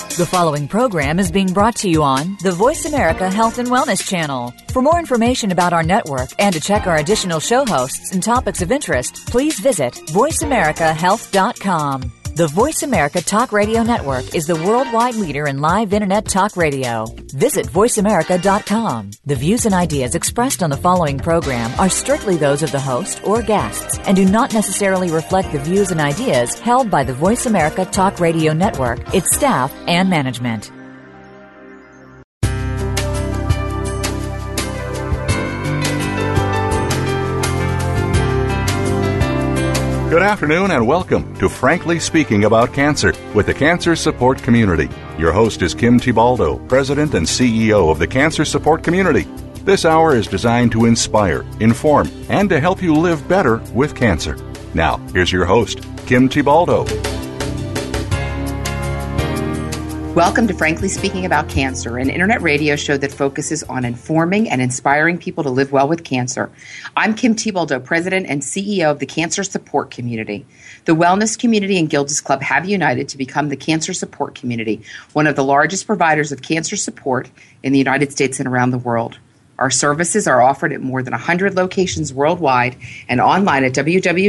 The following program is being brought to you on the Voice America Health and Wellness Channel. For more information about our network and to check our additional show hosts and topics of interest, please visit voiceamericahealth.com. The Voice America Talk Radio Network is the worldwide leader in live Internet talk radio. Visit voiceamerica.com. The views and ideas expressed on the following program are strictly those of the host or guests and do not necessarily reflect the views and ideas held by the Voice America Talk Radio Network, its staff, and management. Good afternoon and welcome to Frankly Speaking About Cancer with the Cancer Support Community. Your host is Kim Tibaldo, President and CEO of the Cancer Support Community. This hour is designed to inspire, inform, and to help you live better with cancer. Now, here's your host, Kim Tibaldo. Welcome to Frankly Speaking About Cancer, an internet radio show that focuses on informing and inspiring people to live well with cancer. I'm Kim Tibaldo, President and CEO of the Cancer Support Community. The wellness community and Gilda's Club have united to become the Cancer Support Community, one of the largest providers of cancer support in the United States and around the world. Our services are offered at more than 100 locations worldwide and online at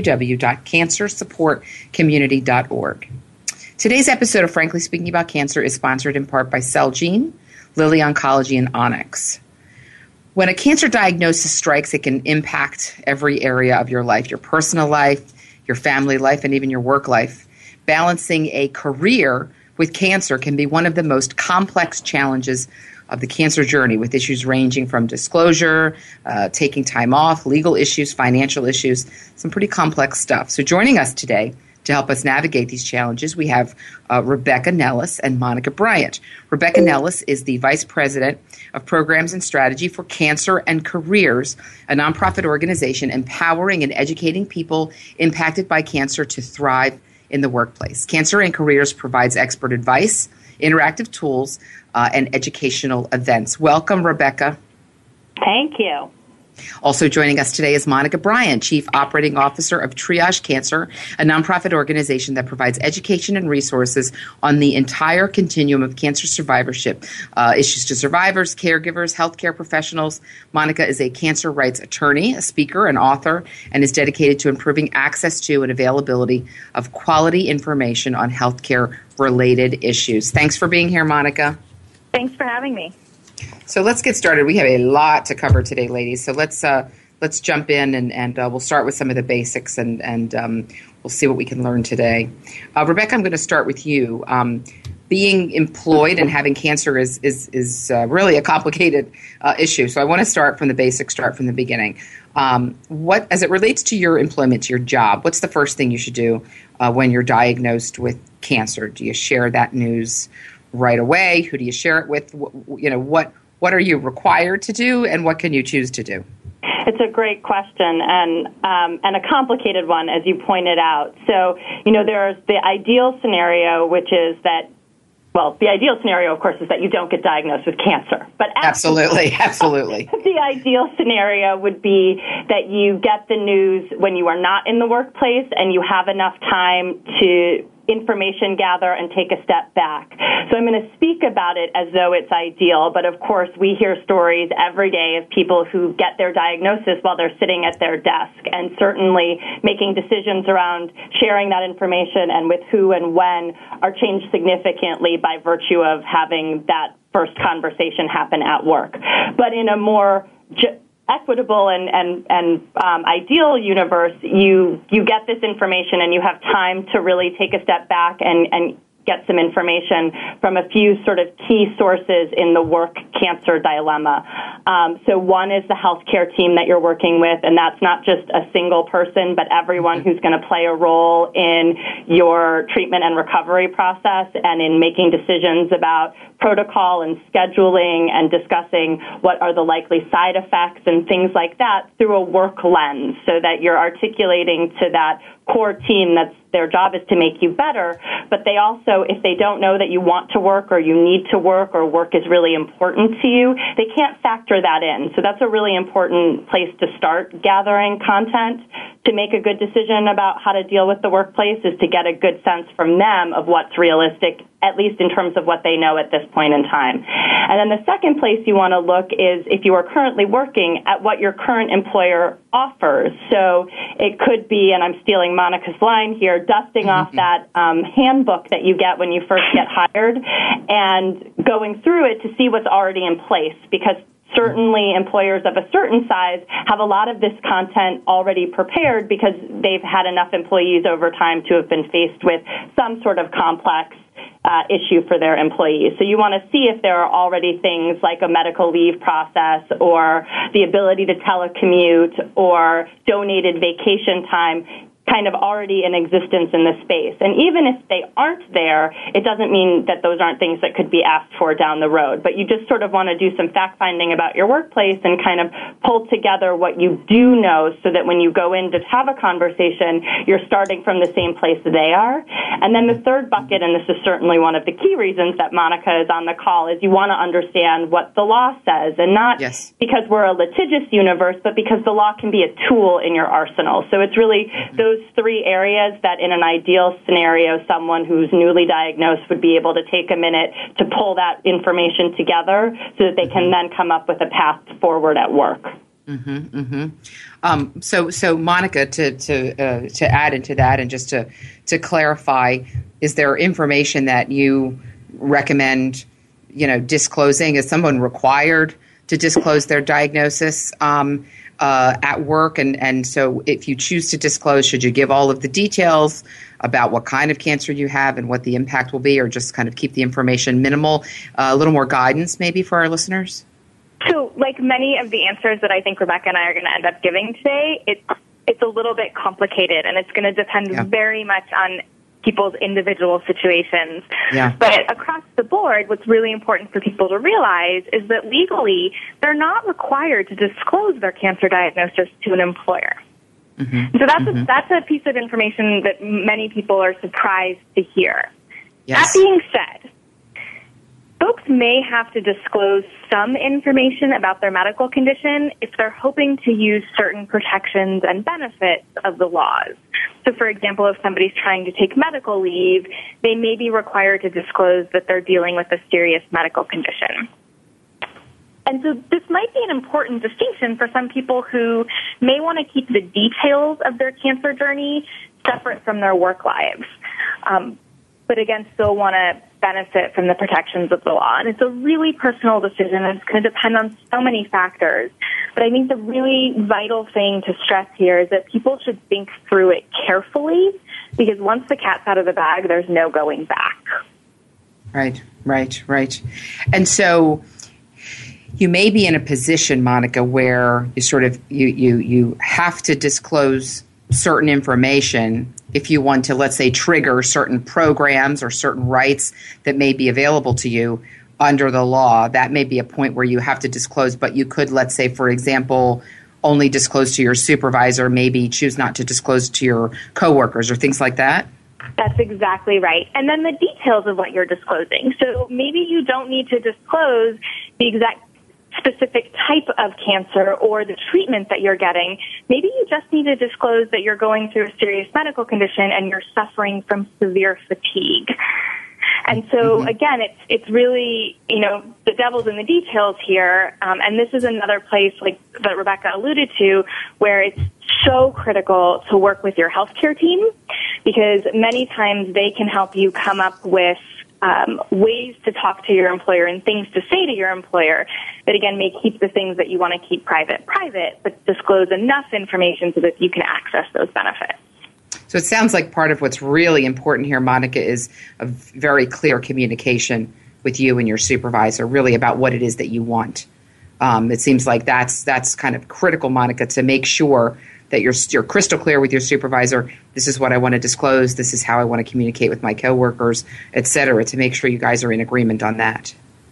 www.cancersupportcommunity.org. Today's episode of Frankly Speaking About Cancer is sponsored in part by Celgene, Lilly Oncology, and Onyx. When a cancer diagnosis strikes, it can impact every area of your life, your personal life, your family life, and even your work life. Balancing a career with cancer can be one of the most complex challenges of the cancer journey, with issues ranging from disclosure, taking time off, legal issues, financial issues, some pretty complex stuff. So joining us today to help us navigate these challenges, we have Rebecca Nellis and Monica Bryant. Rebecca Nellis is the Vice President of Programs and Strategy for Cancer and Careers, a nonprofit organization empowering and educating people impacted by cancer to thrive in the workplace. Cancer and Careers provides expert advice, interactive tools, and educational events. Welcome, Rebecca. Thank you. Also joining us today is Monica Bryant, Chief Operating Officer of Triage Cancer, a nonprofit organization that provides education and resources on the entire continuum of cancer survivorship, issues to survivors, caregivers, healthcare professionals. Monica is a cancer rights attorney, a speaker, an author, and is dedicated to improving access to and availability of quality information on healthcare-related issues. Thanks for being here, Monica. Thanks for having me. So let's get started. We have a lot to cover today, ladies. So let's jump in and we'll start with some of the basics and we'll see what we can learn today. Rebecca, I'm going to start with you. Being employed and having cancer is really a complicated issue. So I want to start from the basics, start from the beginning. What, as it relates to your employment, to your job, what's the first thing you should do when you're diagnosed with cancer? Do you share that news right away? Who do you share it with? What are you required to do, and what can you choose to do? It's a great question and a complicated one, as you pointed out. So, there's the ideal scenario, which is that, the ideal scenario, of course, is that you don't get diagnosed with cancer. But absolutely. The ideal scenario would be that you get the news when you are not in the workplace and you have enough time to information gather and take a step back. So I'm going to speak about it as though it's ideal, but of course we hear stories every day of people who get their diagnosis while they're sitting at their desk, and certainly making decisions around sharing that information and with who and when are changed significantly by virtue of having that first conversation happen at work. But in a more equitable and ideal universe, you get this information and you have time to really take a step back and get some information from a few sort of key sources in the work cancer dilemma. So one is the healthcare team that you're working with, and that's not just a single person, but everyone who's going to play a role in your treatment and recovery process and in making decisions about protocol and scheduling and discussing what are the likely side effects and things like that through a work lens, so that you're articulating to that core team that's their job is to make you better, but they also, if they don't know that you want to work or you need to work or work is really important to you, they can't factor that in. So that's a really important place to start gathering content. To make a good decision about how to deal with the workplace is to get a good sense from them of what's realistic, at least in terms of what they know at this point in time. And then the second place you want to look is, if you are currently working, at what your current employer offers. So it could be, and I'm stealing Monica's line here, dusting off that handbook that you get when you first get hired and going through it to see what's already in place, because certainly employers of a certain size have a lot of this content already prepared because they've had enough employees over time to have been faced with some sort of complex issue for their employees. So you want to see if there are already things like a medical leave process or the ability to telecommute or donated vacation time kind of already in existence in the space. And even if they aren't there, it doesn't mean that those aren't things that could be asked for down the road. But you just sort of want to do some fact-finding about your workplace and kind of pull together what you do know so that when you go in to have a conversation, you're starting from the same place they are. And then the third bucket, and this is certainly one of the key reasons that Monica is on the call, is you want to understand what the law says, and not because we're a litigious universe, but because the law can be a tool in your arsenal. So it's really those three areas that in an ideal scenario, someone who's newly diagnosed would be able to take a minute to pull that information together so that they can then come up with a path forward at work. So Monica, to add into that and just to clarify, is there information that you recommend, disclosing? Is someone required to disclose their diagnosis at work? And so if you choose to disclose, should you give all of the details about what kind of cancer you have and what the impact will be, or just kind of keep the information minimal? A little more guidance maybe for our listeners? So like many of the answers that I think Rebecca and I are going to end up giving today, it's a little bit complicated, and it's going to depend very much on people's individual situations. But across the board, what's really important for people to realize is that legally, they're not required to disclose their cancer diagnosis to an employer. So that's a piece of information that many people are surprised to hear. That being said, folks may have to disclose some information about their medical condition if they're hoping to use certain protections and benefits of the laws. So, for example, if somebody's trying to take medical leave, they may be required to disclose that they're dealing with a serious medical condition. And so this might be an important distinction for some people who may want to keep the details of their cancer journey separate from their work lives, but again, still want to benefit from the protections of the law. And it's a really personal decision, and it's going to depend on so many factors. But I think the really vital thing to stress here is that people should think through it carefully, because once the cat's out of the bag, there's no going back. Right. And so you may be in a position, Monica, where you sort of you have to disclose certain information if you want to, let's say, trigger certain programs or certain rights that may be available to you under the law. That may be a point where you have to disclose, but you could, let's say, for example, only disclose to your supervisor, maybe choose not to disclose to your coworkers or things like that? That's exactly right. And then the details of what you're disclosing. So maybe you don't need to disclose the exact specific type of cancer or the treatment that you're getting. Maybe you just need to disclose that you're going through a serious medical condition and you're suffering from severe fatigue. And so, again, it's really, the devil's in the details here. And this is another place, like that Rebecca alluded to, where it's so critical to work with your healthcare team, because many times they can help you come up with ways to talk to your employer and things to say to your employer that, again, may keep the things that you want to keep private, but disclose enough information so that you can access those benefits. So it sounds like part of what's really important here, Monica, is a very clear communication with you and your supervisor, really about what it is that you want. It seems like that's kind of critical, Monica, to make sure that you're crystal clear with your supervisor. This is what I want to disclose. This is how I want to communicate with my coworkers, et cetera, to make sure you guys are in agreement on that.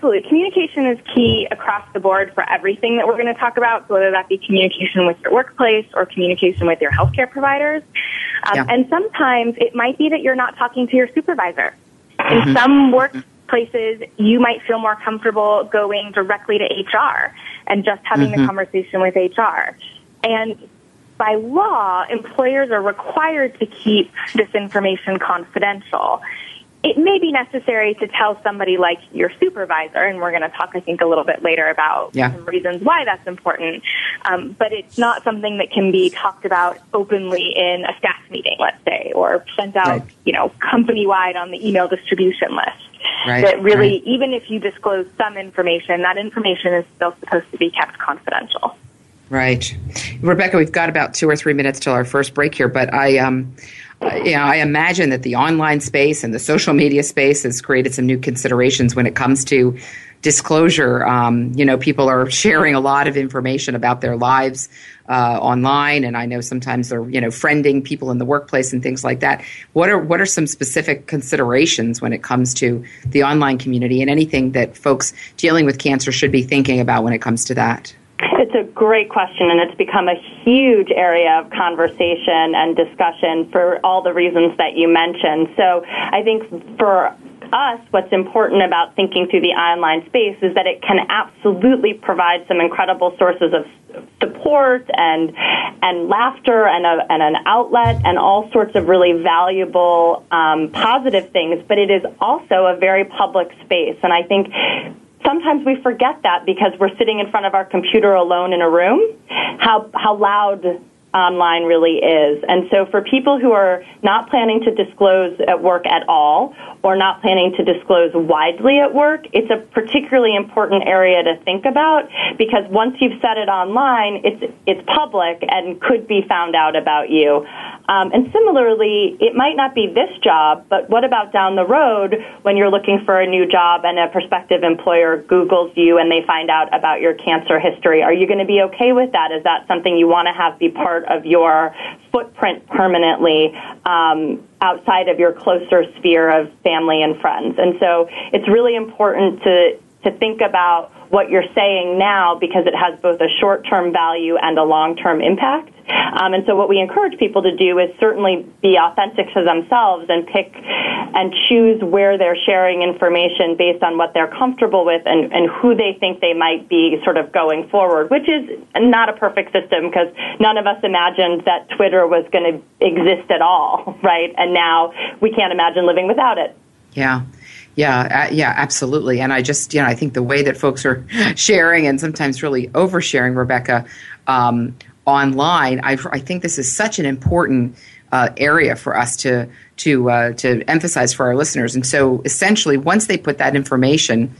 absolutely. Communication is key across the board for everything that we're going to talk about, so whether that be communication with your workplace or communication with your healthcare providers. And sometimes it might be that you're not talking to your supervisor. In some workplaces, you might feel more comfortable going directly to HR and just having the conversation with HR. And by law, employers are required to keep this information confidential. It may be necessary to tell somebody like your supervisor, and we're going to talk, I think, a little bit later about some reasons why that's important, but it's not something that can be talked about openly in a staff meeting, let's say, or sent out, company-wide on the email distribution list. That really, even if you disclose some information, that information is still supposed to be kept confidential. Right. Rebecca, we've got about 2 or 3 minutes till our first break here, but I imagine that the online space and the social media space has created some new considerations when it comes to disclosure. People are sharing a lot of information about their lives online, and I know sometimes they're, friending people in the workplace and things like that. What are some specific considerations when it comes to the online community and anything that folks dealing with cancer should be thinking about when it comes to that? It's a great question, and it's become a huge area of conversation and discussion for all the reasons that you mentioned. So I think for us, what's important about thinking through the online space is that it can absolutely provide some incredible sources of support and laughter and an outlet and all sorts of really valuable positive things, but it is also a very public space. And I think sometimes we forget that because we're sitting in front of our computer alone in a room, how loud online really is. And so for people who are not planning to disclose at work at all or not planning to disclose widely at work, it's a particularly important area to think about because once you've set it online, it's public and could be found out about you. And similarly, it might not be this job, but what about down the road when you're looking for a new job and a prospective employer Googles you and they find out about your cancer history? Are you going to be okay with that? Is that something you want to have be part of your footprint permanently outside of your closer sphere of family and friends? And so it's really important to think about what you're saying now because it has both a short-term value and a long-term impact. And so what we encourage people to do is certainly be authentic to themselves and pick and choose where they're sharing information based on what they're comfortable with and who they think they might be sort of going forward, which is not a perfect system because none of us imagined that Twitter was going to exist at all, right? And now we can't imagine living without it. Yeah. Yeah, absolutely. And I just, I think the way that folks are sharing and sometimes really oversharing, Rebecca, online, I think this is such an important area for us to emphasize for our listeners. And so essentially, once they put that information,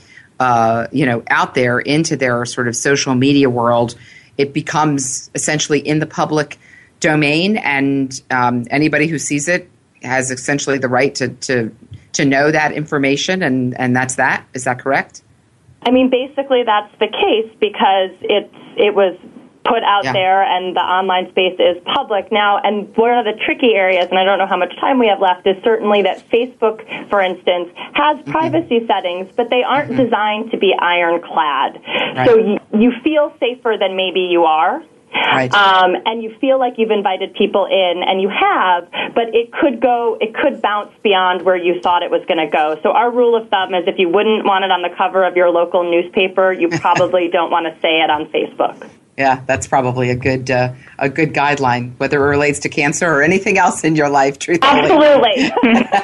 out there into their sort of social media world, it becomes essentially in the public domain, and anybody who sees it has essentially the right to know that information, and that's that. Is that correct? I mean, basically that's the case because it was put out there and the online space is public now. And one of the tricky areas, and I don't know how much time we have left, is certainly that Facebook, for instance, has privacy settings, but they aren't designed to be ironclad. Right. So you feel safer than maybe you are. Right. And you feel like you've invited people in, and you have, but it could bounce beyond where you thought it was going to go. So our rule of thumb is if you wouldn't want it on the cover of your local newspaper, you probably don't want to say it on Facebook. Yeah, that's probably a good guideline, whether it relates to cancer or anything else in your life, truthfully. Absolutely.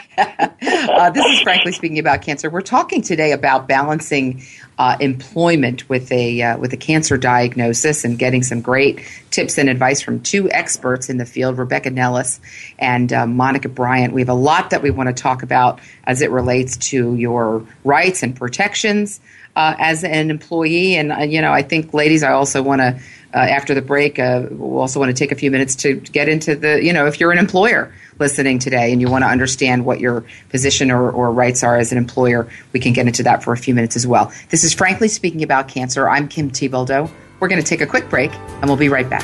This is Frankly Speaking About Cancer. We're talking today about balancing employment with a cancer diagnosis and getting some great tips and advice from two experts in the field, Rebecca Nellis and Monica Bryant. We have a lot that we want to talk about as it relates to your rights and protections as an employee. And, I think, ladies, I also want to, after the break, we'll also want to take a few minutes to get into the, if you're an employer listening today and you want to understand what your position or rights are as an employer, we can get into that for a few minutes as well. This is Frankly Speaking About Cancer. I'm Kim Thiboldeaux. We're going to take a quick break, and we'll be right back.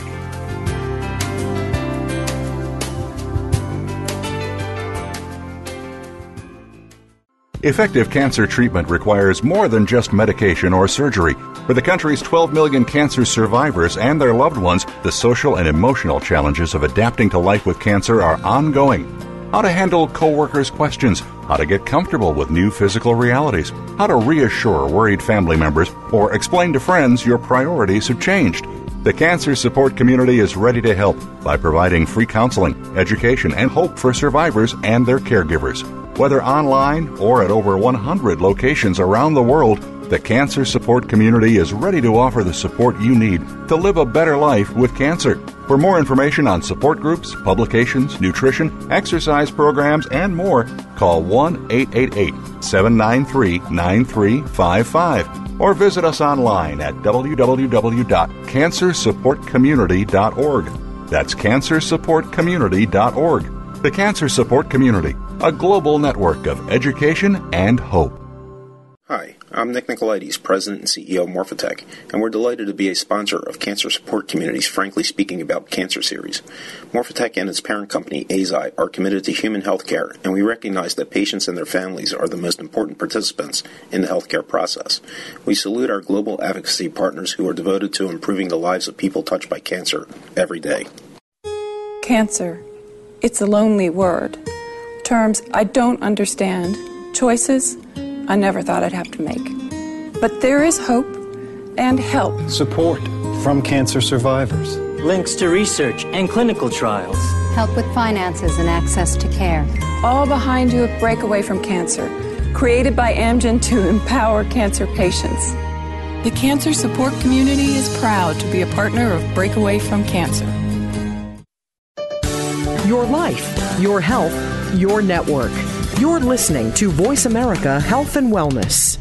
Effective cancer treatment requires more than just medication or surgery. For the country's 12 million cancer survivors and their loved ones, the social and emotional challenges of adapting to life with cancer are ongoing. How to handle coworkers' questions, how to get comfortable with new physical realities, how to reassure worried family members, or explain to friends your priorities have changed. The Cancer Support Community is ready to help by providing free counseling, education, and hope for survivors and their caregivers. Whether online or at over 100 locations around the world, the Cancer Support Community is ready to offer the support you need to live a better life with cancer. For more information on support groups, publications, nutrition, exercise programs, and more, call 1-888-793-9355 or visit us online at www.cancersupportcommunity.org. That's cancersupportcommunity.org. The Cancer Support Community, a global network of education and hope. Hi, I'm Nick Nicolaides, President and CEO of Morphotek, and we're delighted to be a sponsor of Cancer Support Community's Frankly Speaking About Cancer series. Morphotek and its parent company, Eisai, are committed to human health care, and we recognize that patients and their families are the most important participants in the healthcare process. We salute our global advocacy partners who are devoted to improving the lives of people touched by cancer every day. Cancer. It's a lonely word. Terms I don't understand. Choices I never thought I'd have to make. But there is hope and help. Support from cancer survivors. Links to research and clinical trials. Help with finances and access to care. All behind you at Breakaway from Cancer, created by Amgen to empower cancer patients. The Cancer Support Community is proud to be a partner of Breakaway from Cancer. Your life, your health, your network. You're listening to Voice America Health and Wellness.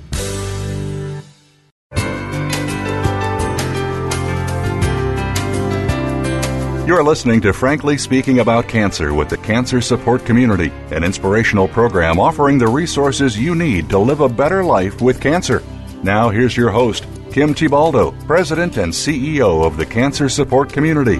You're listening to Frankly Speaking About Cancer with the Cancer Support Community, an inspirational program offering the resources you need to live a better life with cancer. Now here's your host, Kim Thiboldeaux, President and CEO of the Cancer Support Community.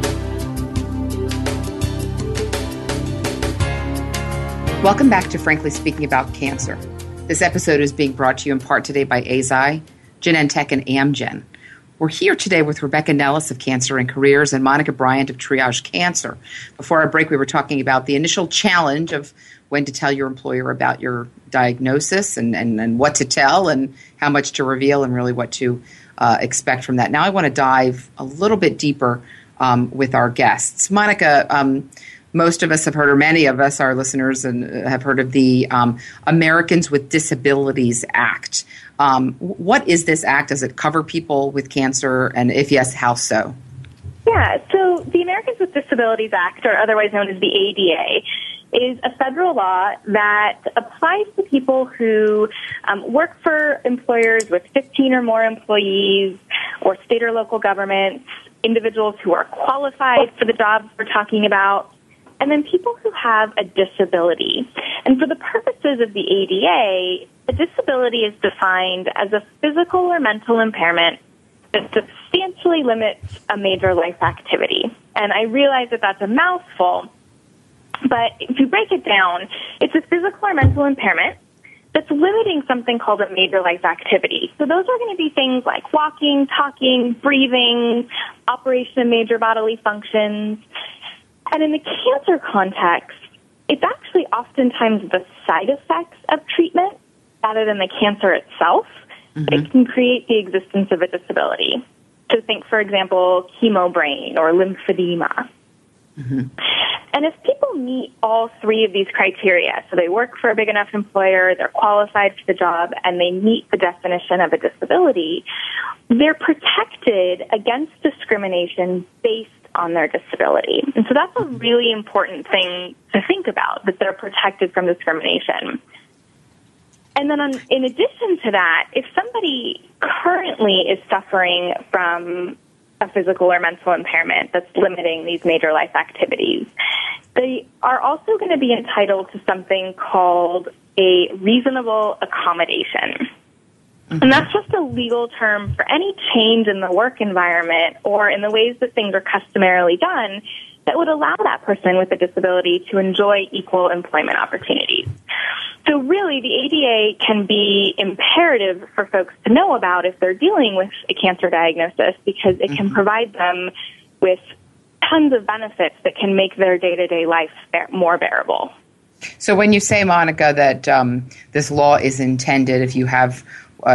Welcome back to Frankly Speaking About Cancer. This episode is being brought to you in part today by Eisai, Genentech, and Amgen. We're here today with Rebecca Nellis of Cancer and Careers and Monica Bryant of Triage Cancer. Before our break, we were talking about the initial challenge of when to tell your employer about your diagnosis and what to tell and how much to reveal and really what to expect from that. Now I want to dive a little bit deeper with our guests. Monica, most of us have heard, or many of us, our listeners, and have heard of the Americans with Disabilities Act. What is this act? Does it cover people with cancer? And if yes, how so? Yeah, so the Americans with Disabilities Act, or otherwise known as the ADA, is a federal law that applies to people who work for employers with 15 or more employees, or state or local governments, individuals who are qualified for the jobs we're talking about, and then people who have a disability. And for the purposes of the ADA, a disability is defined as a physical or mental impairment that substantially limits a major life activity. And I realize that that's a mouthful, but if you break it down, it's a physical or mental impairment that's limiting something called a major life activity. So those are going to be things like walking, talking, breathing, operation of major bodily functions. And in the cancer context, it's actually oftentimes the side effects of treatment rather than the cancer itself that can create the existence of a disability. So think, for example, chemobrain or lymphedema. And if people meet all three of these criteria, so they work for a big enough employer, they're qualified for the job, and they meet the definition of a disability, they're protected against discrimination based on their disability. And so that's a really important thing to think about, that they're protected from discrimination. And then in addition to that, if somebody currently is suffering from a physical or mental impairment that's limiting these major life activities, they are also going to be entitled to something called a reasonable accommodation. And that's just a legal term for any change in the work environment or in the ways that things are customarily done that would allow that person with a disability to enjoy equal employment opportunities. So So really, the ADA can be imperative for folks to know about if they're dealing with a cancer diagnosis, because it can provide them with tons of benefits that can make their day-to-day life more bearable. So when you say, Monica, that this law is intended, if you have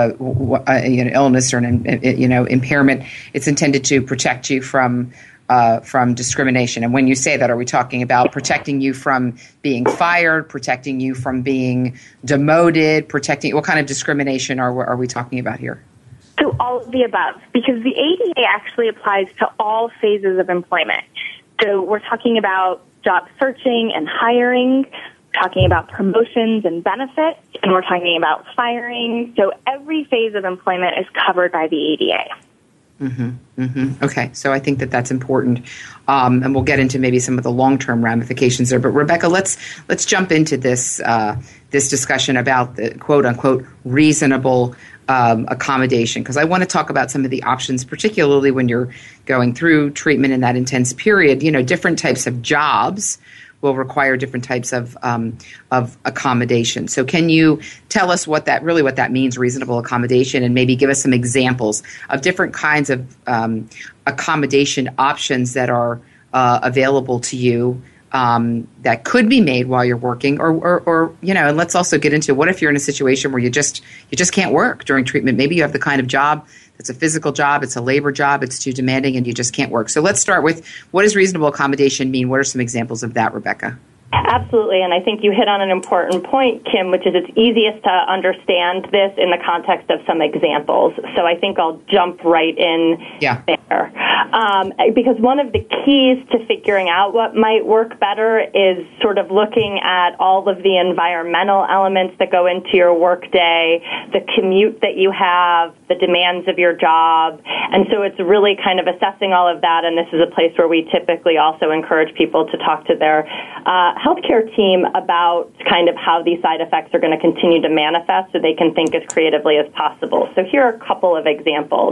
illness or an impairment, it's intended to protect you from discrimination. And when you say that, are we talking about protecting you from being fired, protecting you from being demoted, what kind of discrimination are we talking about here? So all of the above, because the ADA actually applies to all phases of employment. So we're talking about job searching and hiring, we're talking about promotions and benefits, and we're talking about firing. So every phase of employment is covered by the ADA. Okay, so I think that's important, and we'll get into maybe some of the long-term ramifications there. But Rebecca, let's jump into this discussion about the quote-unquote reasonable accommodation, because I want to talk about some of the options, particularly when you're going through treatment in that intense period. Different types of jobs will require different types of accommodation. So can you tell us what that means, reasonable accommodation, and maybe give us some examples of different kinds of accommodation options that are available to you that could be made while you're working, or and let's also get into what if you're in a situation where you just can't work during treatment. Maybe you have the kind of job that's a physical job, it's a labor job, it's too demanding, and you just can't work. So let's start with, what does reasonable accommodation mean? What are some examples of that, Rebecca? Absolutely, and I think you hit on an important point, Kim, which is it's easiest to understand this in the context of some examples. So I think I'll jump right in there. Because one of the keys to figuring out what might work better is sort of looking at all of the environmental elements that go into your workday, the commute that you have, the demands of your job. And so it's really kind of assessing all of that, and this is a place where we typically also encourage people to talk to their healthcare team about kind of how these side effects are going to continue to manifest so they can think as creatively as possible. So here are a couple of examples.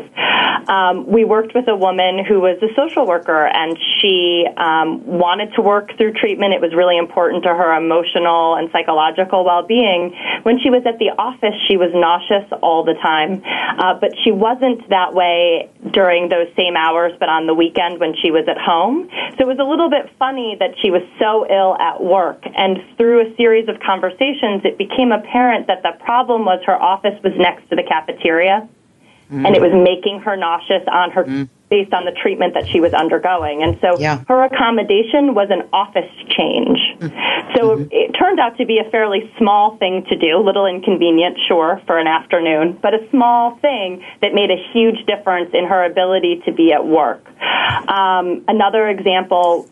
We worked with a woman who was a social worker, and she wanted to work through treatment. It was really important to her emotional and psychological well-being. When she was at the office, she was nauseous all the time, but she wasn't that way during those same hours, but on the weekend when she was at home. So it was a little bit funny that she was so ill at work, and through a series of conversations, it became apparent that the problem was her office was next to the cafeteria, and it was making her nauseous on her based on the treatment that she was undergoing. And so her accommodation was an office change. So it turned out to be a fairly small thing to do, a little inconvenient, sure, for an afternoon, but a small thing that made a huge difference in her ability to be at work. Another example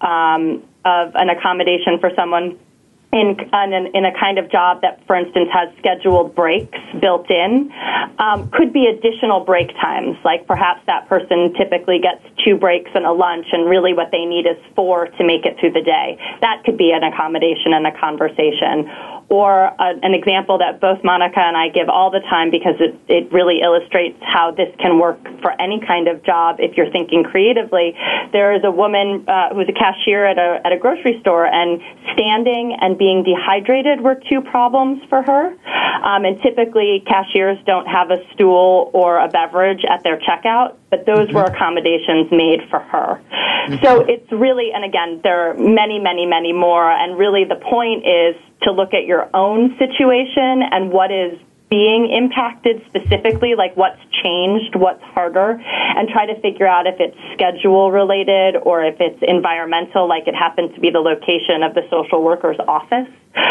of an accommodation for someone in a kind of job that, for instance, has scheduled breaks built in, could be additional break times. Like perhaps that person typically gets 2 breaks and a lunch, and really what they need is 4 to make it through the day. That could be an accommodation and a conversation. Or an example that both Monica and I give all the time, because it really illustrates how this can work for any kind of job if you're thinking creatively. There is a woman who was a cashier at a grocery store, and standing and being dehydrated were 2 problems for her. And typically cashiers don't have a stool or a beverage at their checkout, but those were accommodations made for her. So it's really, and again, there are many, many, many more, and really the point is to look at your own situation and what is being impacted specifically, like what's changed, what's harder, and try to figure out if it's schedule related or if it's environmental, like it happens to be the location of the social worker's office,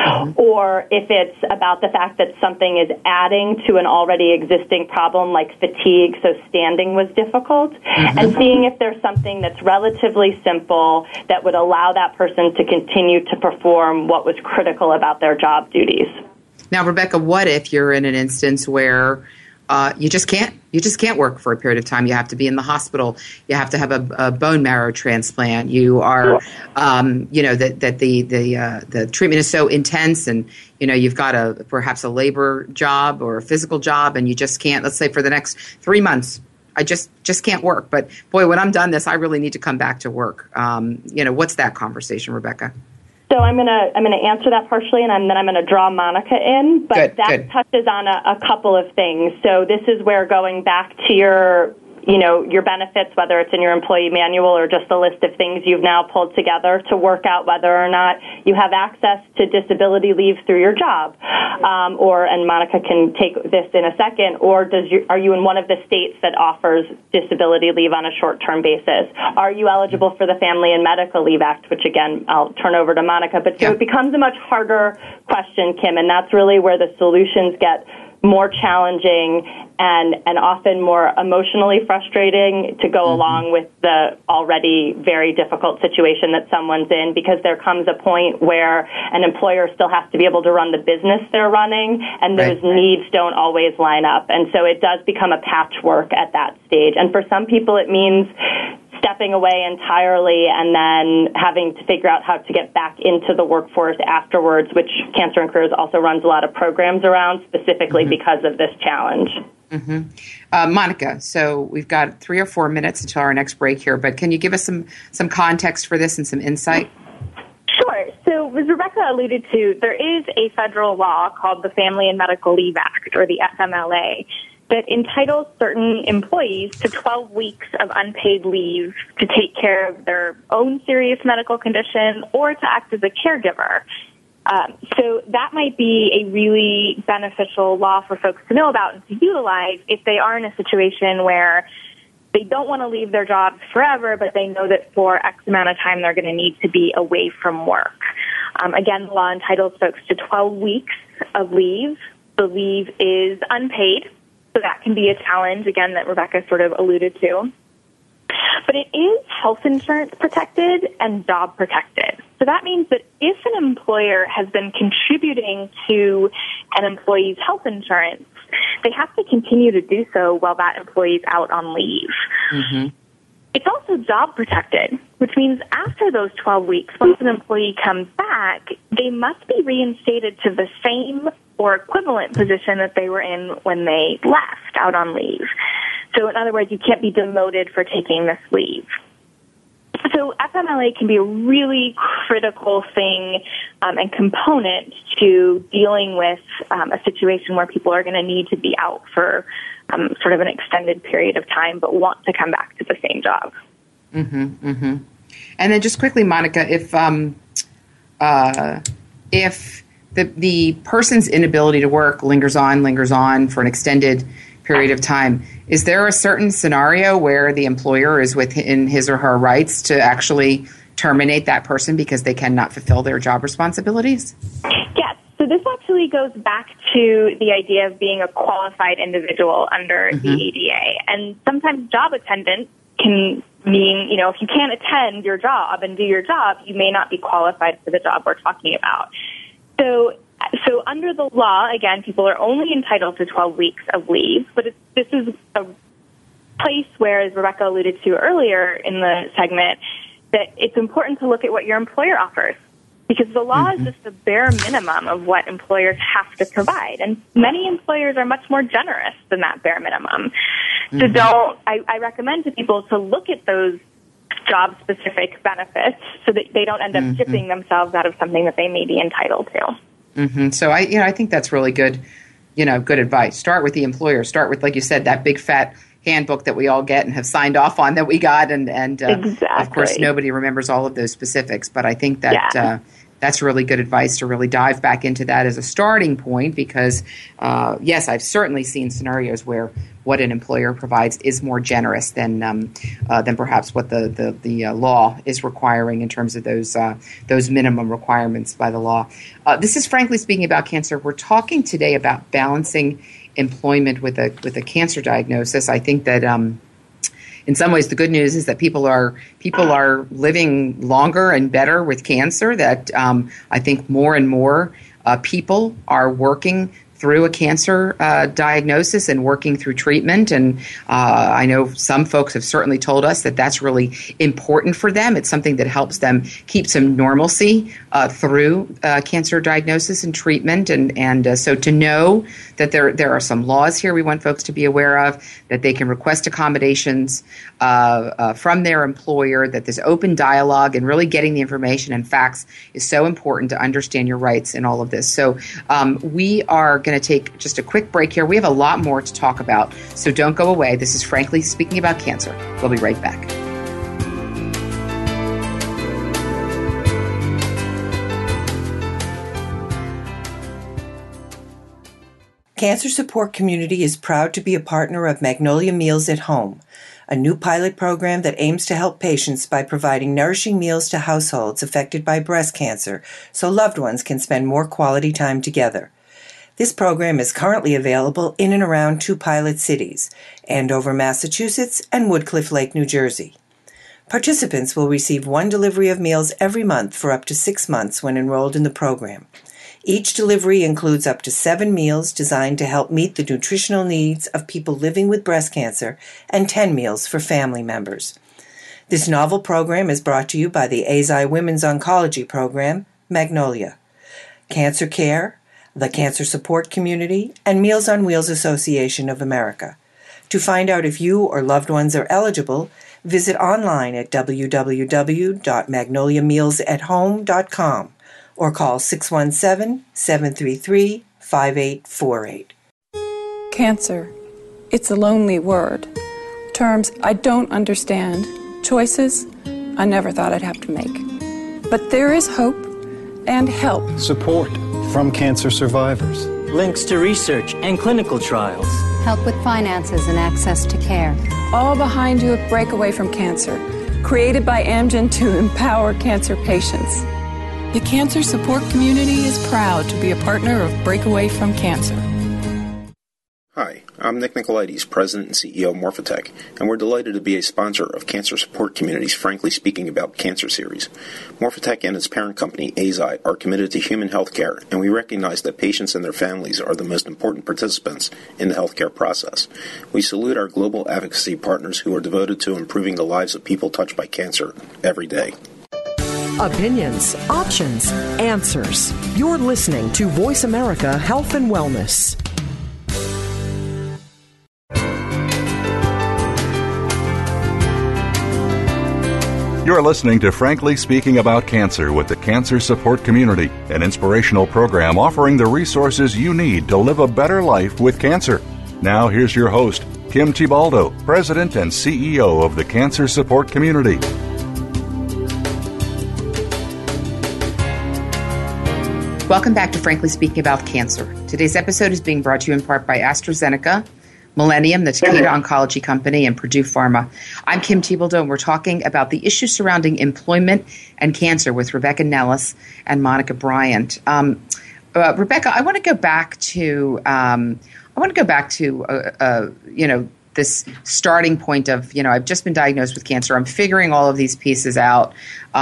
or if it's about the fact that something is adding to an already existing problem like fatigue, so standing was difficult, and seeing if there's something that's relatively simple that would allow that person to continue to perform what was critical about their job duties. Now, Rebecca, what if you're in an instance where you just can't work for a period of time? You have to be in the hospital. You have to have a bone marrow transplant. You are, the treatment is so intense, and you've got perhaps a labor job or a physical job, and you just can't. Let's say for the next 3 months, I just can't work. But boy, when I'm done this, I really need to come back to work. What's that conversation, Rebecca? So I'm gonna answer that partially, and then I'm gonna draw Monica in. But that touches on a couple of things. So this is where, going back to your benefits, whether it's in your employee manual or just a list of things you've now pulled together to work out whether or not you have access to disability leave through your job, and Monica can take this in a second, or are you in one of the states that offers disability leave on a short-term basis? Are you eligible for the Family and Medical Leave Act, which again I'll turn over to Monica. But so it becomes a much harder question, Kim, and that's really where the solutions get more challenging and often more emotionally frustrating to go along with the already very difficult situation that someone's in, because there comes a point where an employer still has to be able to run the business they're running, and those needs don't always line up. And so it does become a patchwork at that stage. And for some people, it means stepping away entirely and then having to figure out how to get back into the workforce afterwards, which Cancer and Careers also runs a lot of programs around specifically because of this challenge. Monica, so we've got 3 or 4 minutes until our next break here, but can you give us some context for this and some insight? Sure. So as Rebecca alluded to, there is a federal law called the Family and Medical Leave Act, or the FMLA, that entitles certain employees to 12 weeks of unpaid leave to take care of their own serious medical condition or to act as a caregiver. So that might be a really beneficial law for folks to know about and to utilize if they are in a situation where they don't want to leave their jobs forever, but they know that for X amount of time they're going to need to be away from work. Again, the law entitles folks to 12 weeks of leave. The leave is unpaid, so that can be a challenge, again, that Rebecca sort of alluded to. But it is health insurance protected and job protected. So that means that if an employer has been contributing to an employee's health insurance, they have to continue to do so while that employee is out on leave. It's also job protected, which means after those 12 weeks, once an employee comes back, they must be reinstated to the same or equivalent position that they were in when they left out on leave. So in other words, you can't be demoted for taking this leave. So FMLA can be a really critical thing and component to dealing with a situation where people are going to need to be out for sort of an extended period of time but want to come back to the same job. And then just quickly, Monica, if the person's inability to work lingers on for an extended period of time, is there a certain scenario where the employer is within his or her rights to actually terminate that person because they cannot fulfill their job responsibilities? Yes. So this actually goes back to the idea of being a qualified individual under the ADA. And sometimes job attendant can mean, if you can't attend your job and do your job, you may not be qualified for the job we're talking about. So under the law, again, people are only entitled to 12 weeks of leave, but this is a place where, as Rebecca alluded to earlier in the segment, that it's important to look at what your employer offers, because the law is just the bare minimum of what employers have to provide, and many employers are much more generous than that bare minimum. So I recommend to people to look at those job-specific benefits so that they don't end up chipping themselves out of something that they may be entitled to. So I think that's really good, good advice. Start with the employer. Start with, like you said, that big fat handbook that we all get and have signed off on that we got. And of course, nobody remembers all of those specifics. But I think that that's really good advice to really dive back into that as a starting point because, yes, I've certainly seen scenarios where what an employer provides is more generous than perhaps what the law is requiring in terms of those minimum requirements by the law. This is Frankly Speaking About Cancer. We're talking today about balancing employment with a cancer diagnosis. I think that in some ways the good news is that people are living longer and better with cancer. That I think more and more people are working through a cancer diagnosis and working through treatment. And I know some folks have certainly told us that that's really important for them. It's something that helps them keep some normalcy through cancer diagnosis and treatment. And so to know that there are some laws here we want folks to be aware of, that they can request accommodations from their employer, that there's open dialogue and really getting the information and facts is so important to understand your rights in all of this. So we are going to take just a quick break here. We have a lot more to talk about, so don't go away. This is Frankly Speaking About Cancer. We'll be right back. Cancer Support Community is proud to be a partner of Magnolia Meals at Home, a new pilot program that aims to help patients by providing nourishing meals to households affected by breast cancer so loved ones can spend more quality time together. This program is currently available in and around 2 pilot cities, Andover, Massachusetts, and Woodcliff Lake, New Jersey. Participants will receive 1 delivery of meals every month for up to 6 months when enrolled in the program. Each delivery includes up to 7 meals designed to help meet the nutritional needs of people living with breast cancer and 10 meals for family members. This novel program is brought to you by the AZI Women's Oncology Program, Magnolia, Cancer Care, the Cancer Support Community, and Meals on Wheels Association of America. To find out if you or loved ones are eligible, visit online at www.magnoliamealsathome.com or call 617-733-5848. Cancer. It's a lonely word. Terms I don't understand. Choices I never thought I'd have to make. But there is hope and help. Support from cancer survivors. Links to research and clinical trials. Help with finances and access to care. All behind you at Breakaway from Cancer, created by Amgen to empower cancer patients. The Cancer Support Community is proud to be a partner of Breakaway from Cancer. Hi, I'm Nick Nicolaides, President and CEO of Morphotek, and we're delighted to be a sponsor of Cancer Support Community's Frankly Speaking About Cancer series. Morphotek and its parent company, AZI, are committed to human health care, and we recognize that patients and their families are the most important participants in the healthcare process. We salute our global advocacy partners who are devoted to improving the lives of people touched by cancer every day. Opinions, options, answers. You're listening to Voice America Health and Wellness. You're listening to Frankly Speaking About Cancer with the Cancer Support Community, an inspirational program offering the resources you need to live a better life with cancer. Now here's your host, Kim Thiboldeaux, President and CEO of the Cancer Support Community. Welcome back to Frankly Speaking About Cancer. Today's episode is being brought to you in part by AstraZeneca, Millennium, the Takeda Oncology Company, and Purdue Pharma. I'm Kim Thiboldeaux, and we're talking about the issues surrounding employment and cancer with Rebecca Nellis and Monica Bryant. Rebecca, I want to go back to this starting point of, I've just been diagnosed with cancer. I'm figuring all of these pieces out.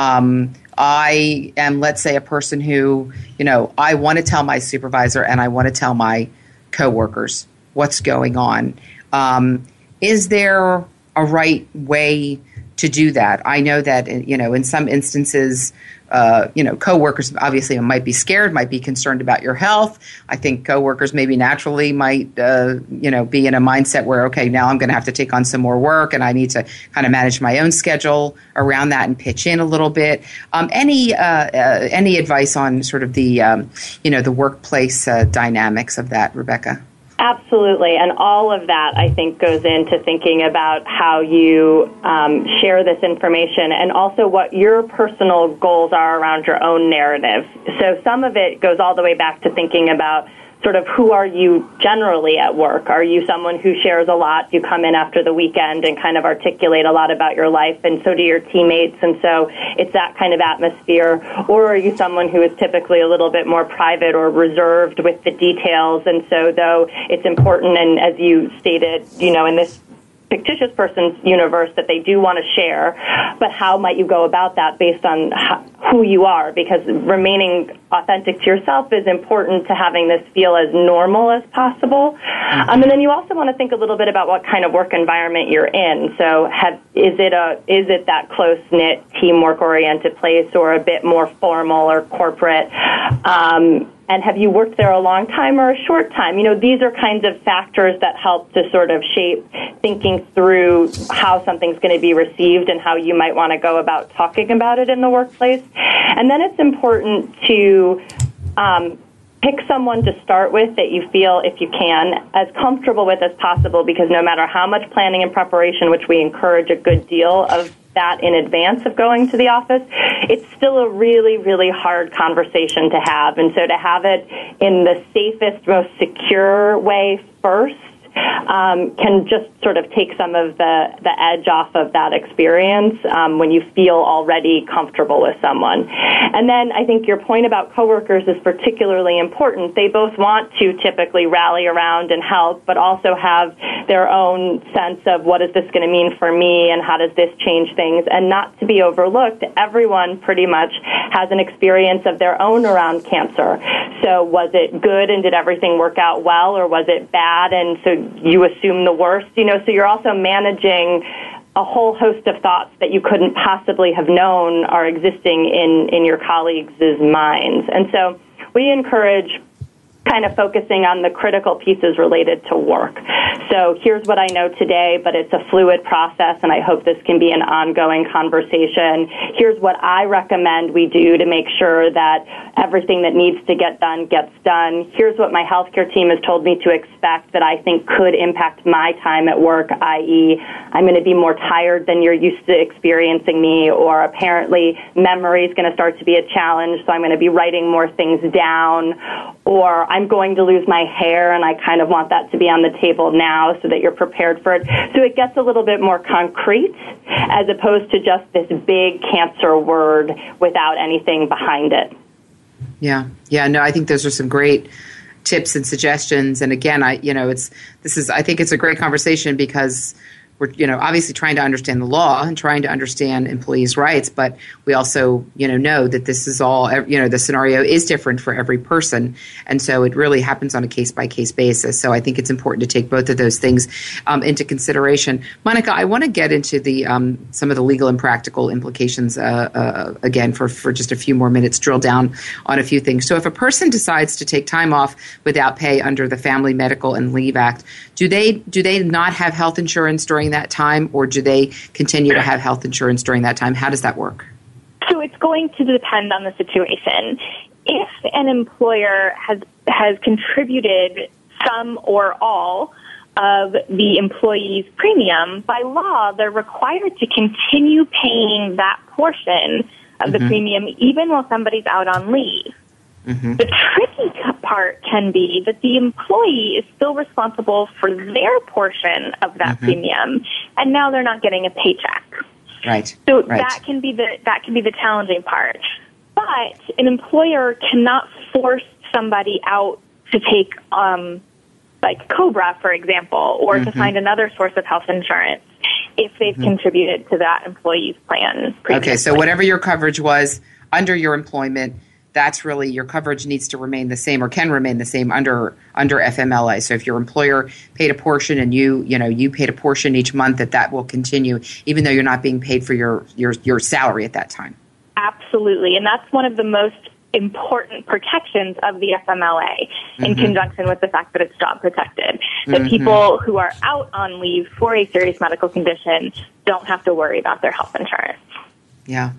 I am, let's say, a person who, I want to tell my supervisor and I want to tell my coworkers what's going on. Is there a right way to do that? I know that, in some instances, coworkers obviously might be scared, might be concerned about your health. I think coworkers maybe naturally might, be in a mindset where, okay, now I'm going to have to take on some more work and I need to kind of manage my own schedule around that and pitch in a little bit. Any advice on sort of the, the workplace dynamics of that, Rebecca? Absolutely, and all of that, I think, goes into thinking about how you share this information and also what your personal goals are around your own narrative. So some of it goes all the way back to thinking about sort of who are you generally at work? Are you someone who shares a lot? You come in after the weekend and kind of articulate a lot about your life, and so do your teammates, and so it's that kind of atmosphere. Or are you someone who is typically a little bit more private or reserved with the details? And so though it's important, and as you stated, in this fictitious person's universe that they do want to share, but how might you go about that based on who you are? Because remaining authentic to yourself is important to having this feel as normal as possible. And then you also want to think a little bit about what kind of work environment you're in. So is it that close-knit, teamwork-oriented place, or a bit more formal or corporate? And have you worked there a long time or a short time? These are kinds of factors that help to sort of shape thinking through how something's going to be received and how you might want to go about talking about it in the workplace. And then it's important to pick someone to start with that you feel, if you can, as comfortable with as possible, because no matter how much planning and preparation, which we encourage a good deal of that in advance of going to the office, it's still a really, really hard conversation to have. And so to have it in the safest, most secure way first can just sort of take some of the edge off of that experience when you feel already comfortable with someone. And then I think your point about coworkers is particularly important. They both want to typically rally around and help, but also have their own sense of what is this going to mean for me and how does this change things. And not to be overlooked, everyone pretty much has an experience of their own around cancer. So was it good and did everything work out well, or was it bad and so you assume the worst? So you're also managing a whole host of thoughts that you couldn't possibly have known are existing in your colleagues' minds. And so we encourage kind of focusing on the critical pieces related to work. So here's what I know today, but it's a fluid process, and I hope this can be an ongoing conversation. Here's what I recommend we do to make sure that everything that needs to get done gets done. Here's what my healthcare team has told me to expect that I think could impact my time at work, i.e., I'm going to be more tired than you're used to experiencing me, or apparently memory is going to start to be a challenge, so I'm going to be writing more things down, or I'm going to lose my hair, and I kind of want that to be on the table now so that you're prepared for it. So it gets a little bit more concrete as opposed to just this big cancer word without anything behind it. Yeah. No, I think those are some great tips and suggestions. And again, I think it's a great conversation because we're, obviously trying to understand the law and trying to understand employees' rights, but we also, know that this is all, the scenario is different for every person. And so it really happens on a case-by-case basis. So I think it's important to take both of those things into consideration. Monica, I want to get into the some of the legal and practical implications again for just a few more minutes, drill down on a few things. So if a person decides to take time off without pay under the Family Medical and Leave Act, do they not have health insurance during that time, or do they continue to have health insurance during that time? How does that work? So it's going to depend on the situation. If an employer has contributed some or all of the employee's premium, by law, they're required to continue paying that portion of the premium even while somebody's out on leave. The tricky part can be that the employee is still responsible for their portion of that premium, and now they're not getting a paycheck. Right. So that can be the challenging part. But an employer cannot force somebody out to take like COBRA, for example, or to find another source of health insurance if they've contributed to that employee's plan previously. Okay, so whatever your coverage was under your employment, that's really your coverage needs to remain the same or can remain the same under FMLA. So if your employer paid a portion and you paid a portion each month, that will continue even though you're not being paid for your salary at that time. Absolutely. And that's one of the most important protections of the FMLA in conjunction with the fact that it's job protected. That people who are out on leave for a serious medical condition don't have to worry about their health insurance. Yeah.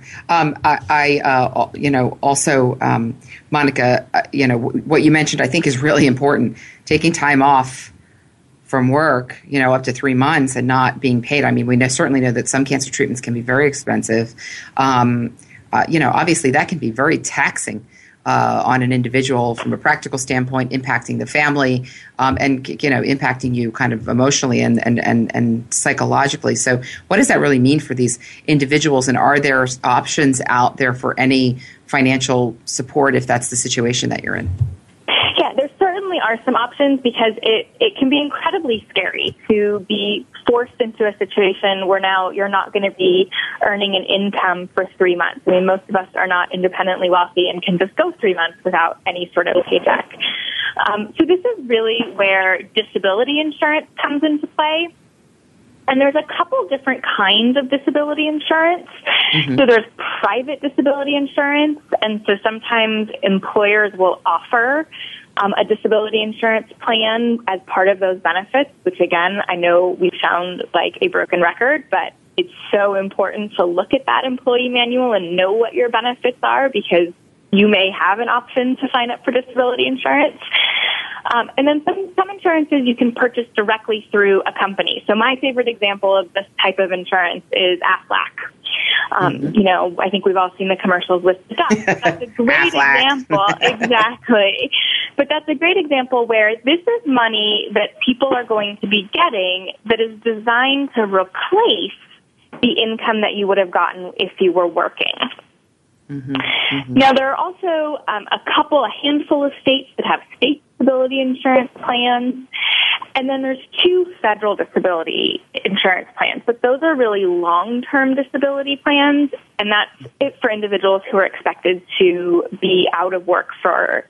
Also, Monica, what you mentioned I think is really important. Taking time off from work, up to 3 months and not being paid. I mean, we certainly know that some cancer treatments can be very expensive. Obviously that can be very taxing on an individual from a practical standpoint, impacting the family, and impacting you kind of emotionally and psychologically. So what does that really mean for these individuals, and are there options out there for any financial support if that's the situation that you're in? Yeah, there certainly are some options because it can be incredibly scary to be forced into a situation where now you're not going to be earning an income for 3 months. I mean, most of us are not independently wealthy and can just go 3 months without any sort of paycheck. So this is really where disability insurance comes into play. And there's a couple different kinds of disability insurance. Mm-hmm. So there's private disability insurance, and so sometimes employers will offer a disability insurance plan as part of those benefits, which, again, I know we sound like a broken record, but it's so important to look at that employee manual and know what your benefits are because you may have an option to sign up for disability insurance. And then some insurances you can purchase directly through a company. So my favorite example of this type of insurance is Aflac. You know, I think we've all seen the commercials with stuff. That's a great example. Exactly. But that's a great example where this is money that people are going to be getting that is designed to replace the income that you would have gotten if you were working. Mm-hmm. Mm-hmm. Now, there are also a handful of states that have state disability insurance plans, and then there's 2 federal disability insurance plans, but those are really long-term disability plans, and that's it for individuals who are expected to be out of work for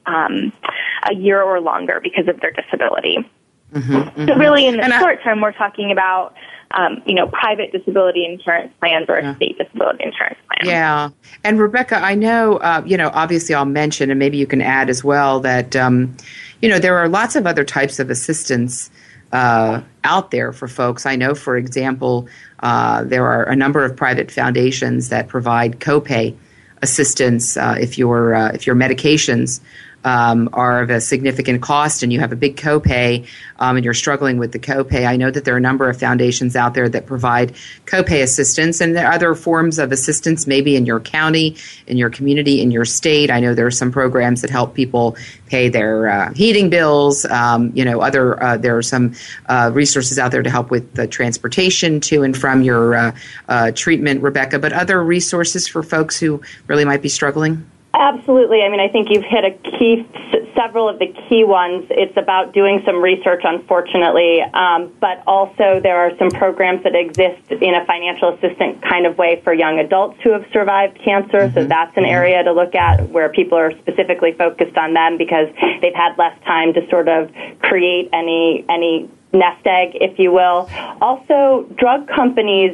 a year or longer because of their disability. Mm-hmm. Mm-hmm. So really, in the short term, we're talking about private disability insurance plans or a state disability insurance plan. Yeah. And Rebecca, I know, obviously I'll mention, and maybe you can add as well, that, there are lots of other types of assistance out there for folks. I know, for example, there are a number of private foundations that provide copay assistance if your medications are of a significant cost and you have a big copay and you're struggling with the copay. I know that there are a number of foundations out there that provide copay assistance, and there are other forms of assistance maybe in your county, in your community, in your state. I know there are some programs that help people pay their heating bills. There are some resources out there to help with the transportation to and from your treatment, Rebecca, but other resources for folks who really might be struggling? Absolutely. I mean, I think you've hit several of the key ones. It's about doing some research, unfortunately, but also there are some programs that exist in a financial assistant kind of way for young adults who have survived cancer. Mm-hmm. So that's an area to look at where people are specifically focused on them because they've had less time to sort of create any nest egg, if you will. Also, drug companies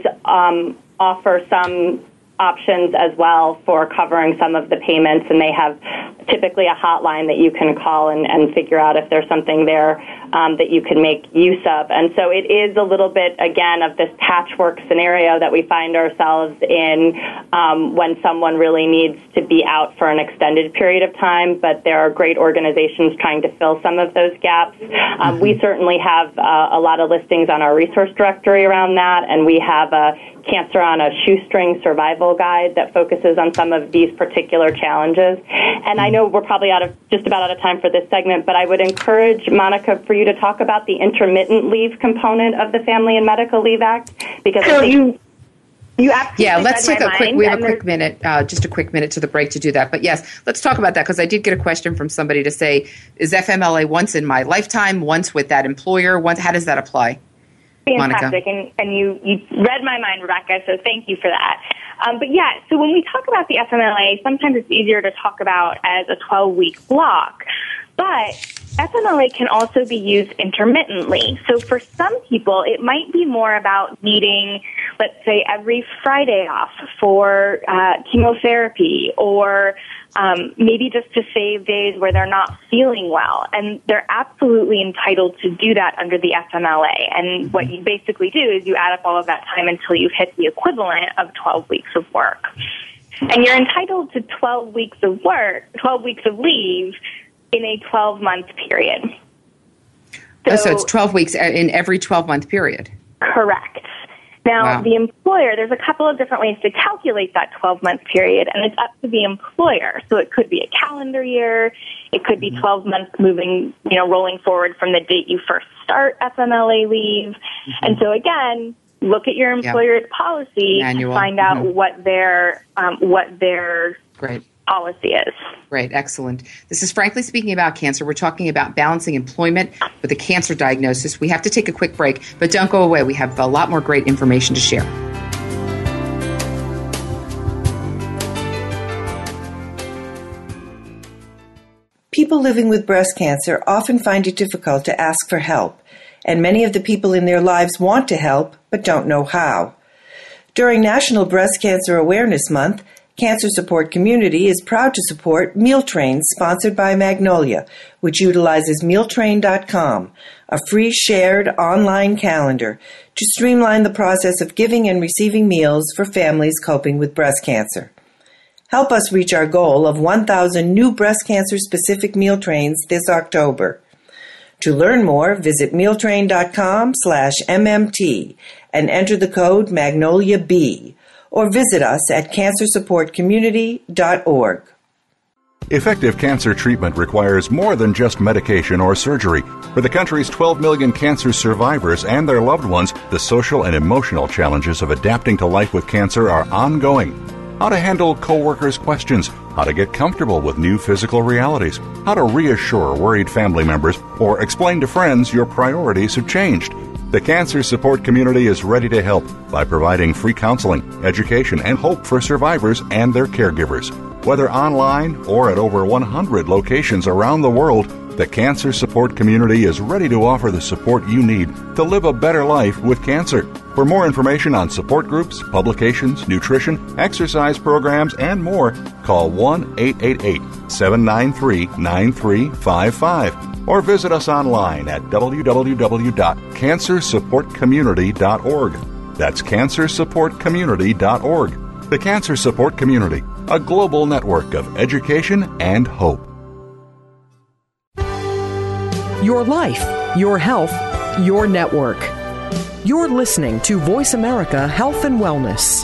offer some options as well for covering some of the payments, and they have typically a hotline that you can call and figure out if there's something there that you can make use of. And so it is a little bit, again, of this patchwork scenario that we find ourselves in when someone really needs to be out for an extended period of time, but there are great organizations trying to fill some of those gaps. We certainly have a lot of listings on our resource directory around that, and we have a Cancer on a Shoestring survival guide that focuses on some of these particular challenges. And I know we're probably just about out of time for this segment, but I would encourage, Monica, for you to talk about the intermittent leave component of the Family and Medical Leave Act, because I think you absolutely let's take we have a quick minute, just a quick minute to the break to do that. But yes, let's talk about that, because I did get a question from somebody to say, is FMLA once in my lifetime, once with that employer? How does that apply? Fantastic, and you read my mind, Rebecca, so thank you for that. But yeah, so when we talk about the FMLA, sometimes it's easier to talk about as a 12-week block, but FMLA can also be used intermittently. So for some people, it might be more about needing, let's say, every Friday off for chemotherapy, or maybe just to save days where they're not feeling well. And they're absolutely entitled to do that under the FMLA. And what you basically do is you add up all of that time until you hit the equivalent of 12 weeks of work. And you're entitled to 12 weeks of work, 12 weeks of leave in a 12-month period. So it's 12 weeks in every 12-month period? Correct. Now, the employer, there's a couple of different ways to calculate that 12-month period, and it's up to the employer. So it could be a calendar year. It could be 12 months rolling forward from the date you first start FMLA leave. Mm-hmm. And so, again, look at your employer's policy and find out what their policy is. Great, excellent. This is Frankly Speaking About Cancer. We're talking about balancing employment with a cancer diagnosis. We have to take a quick break, but don't go away. We have a lot more great information to share. People living with breast cancer often find it difficult to ask for help, and many of the people in their lives want to help but don't know how. During National Breast Cancer Awareness Month, Cancer Support Community is proud to support Meal Train, sponsored by Magnolia, which utilizes mealtrain.com, a free shared online calendar to streamline the process of giving and receiving meals for families coping with breast cancer. Help us reach our goal of 1,000 new breast cancer-specific meal trains this October. To learn more, visit mealtrain.com/MMT and enter the code MagnoliaB, or visit us at cancersupportcommunity.org. Effective cancer treatment requires more than just medication or surgery. For the country's 12 million cancer survivors and their loved ones, the social and emotional challenges of adapting to life with cancer are ongoing. How to handle coworkers' questions, how to get comfortable with new physical realities, how to reassure worried family members, or explain to friends your priorities have changed. The Cancer Support Community is ready to help by providing free counseling, education, and hope for survivors and their caregivers. Whether online or at over 100 locations around the world, the Cancer Support Community is ready to offer the support you need to live a better life with cancer. For more information on support groups, publications, nutrition, exercise programs, and more, call 1-888-793-9355 or visit us online at www.cancersupportcommunity.org. That's cancersupportcommunity.org. The Cancer Support Community, a global network of education and hope. Your life, your health, your network. You're listening to Voice America Health and Wellness.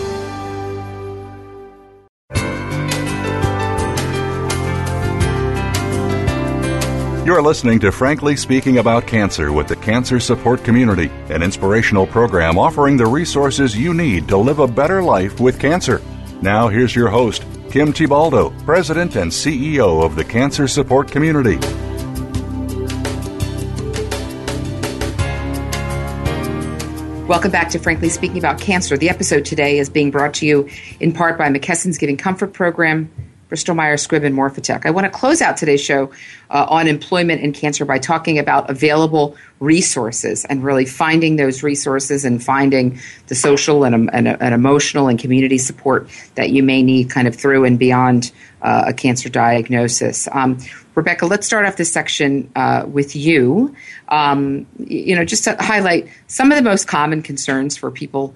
You're listening to Frankly Speaking About Cancer with the Cancer Support Community, an inspirational program offering the resources you need to live a better life with cancer. Now here's your host, Kim Thiboldeaux, President and CEO of the Cancer Support Community. Welcome back to Frankly Speaking About Cancer. The episode today is being brought to you in part by McKesson's Giving Comfort Program, Bristol Myers Squibb, and Morphatec. I want to close out today's show on employment and cancer by talking about available resources and really finding those resources and finding the social and emotional and community support that you may need kind of through and beyond a cancer diagnosis. Rebecca, let's start off this section with you. Just to highlight some of the most common concerns for people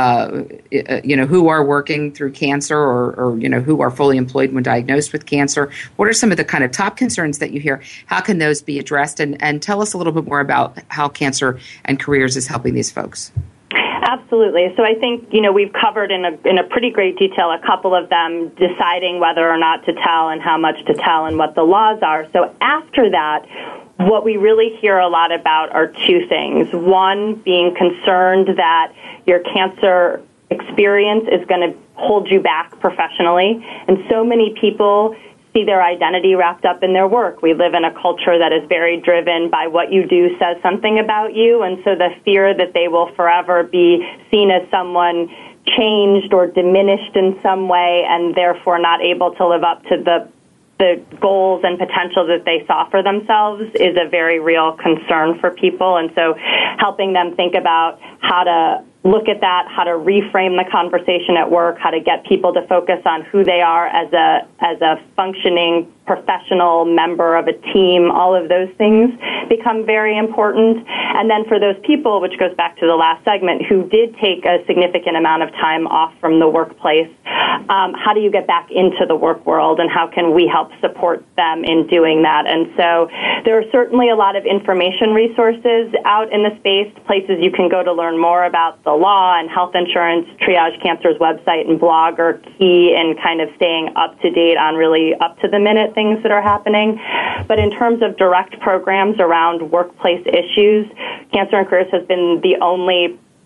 who are working through cancer or who are fully employed when diagnosed with cancer. What are some of the kind of top concerns that you hear? How can those be addressed? And tell us a little bit more about how Cancer and Careers is helping these folks. Absolutely. So I think, we've covered in a pretty great detail a couple of them, deciding whether or not to tell and how much to tell and what the laws are. So after that, what we really hear a lot about are two things. One, being concerned that your cancer experience is going to hold you back professionally. And so many people see their identity wrapped up in their work. We live in a culture that is very driven by what you do says something about you, and so the fear that they will forever be seen as someone changed or diminished in some way and therefore not able to live up to the goals and potential that they saw for themselves is a very real concern for people. And so helping them think about how to look at that, how to reframe the conversation at work, how to get people to focus on who they are as a functioning professional member of a team, all of those things become very important. And then for those people, which goes back to the last segment, who did take a significant amount of time off from the workplace, how do you get back into the work world, and how can we help support them in doing that? And so there are certainly a lot of information resources out in the space, places you can go to learn more about the law and health insurance. Triage Cancer's website and blog are key in kind of staying up to date on really up-to-the-minute things that are happening. But in terms of direct programs around workplace issues, Cancer and Careers has been the only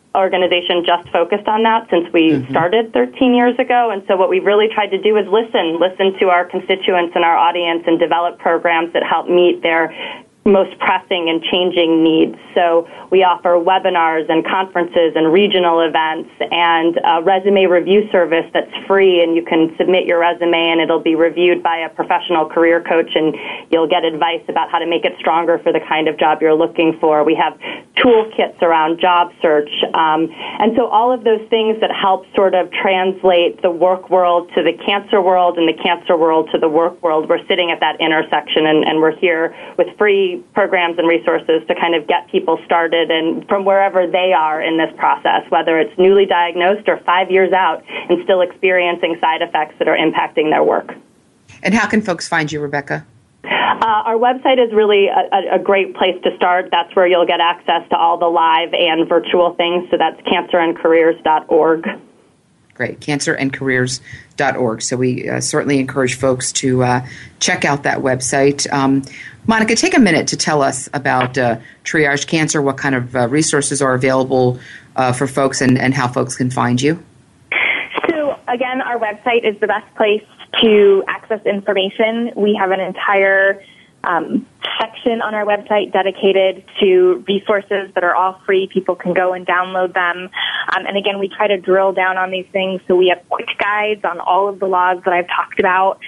organization just focused on that since we started 13 years ago. And so what we've really tried to do is listen to our constituents and our audience and develop programs that help meet their most pressing and changing needs. So we offer webinars and conferences and regional events and a resume review service that's free, and you can submit your resume and it'll be reviewed by a professional career coach, and you'll get advice about how to make it stronger for the kind of job you're looking for. We have toolkits around job search. And so all of those things that help sort of translate the work world to the cancer world and the cancer world to the work world, we're sitting at that intersection, and we're here with free programs and resources to kind of get people started and from wherever they are in this process, whether it's newly diagnosed or 5 years out and still experiencing side effects that are impacting their work. And how can folks find you, Rebecca? Our website is really a great place to start. That's where you'll get access to all the live and virtual things. So that's cancerandcareers.org. Great, cancerandcareers.org. So we certainly encourage folks to check out that website. Monica, take a minute to tell us about Triage Cancer, what kind of resources are available for folks and how folks can find you. So, again, our website is the best place to access information. We have an entire section on our website dedicated to resources that are all free. People can go and download them. And again, we try to drill down on these things. So we have quick guides on all of the laws that I've talked about.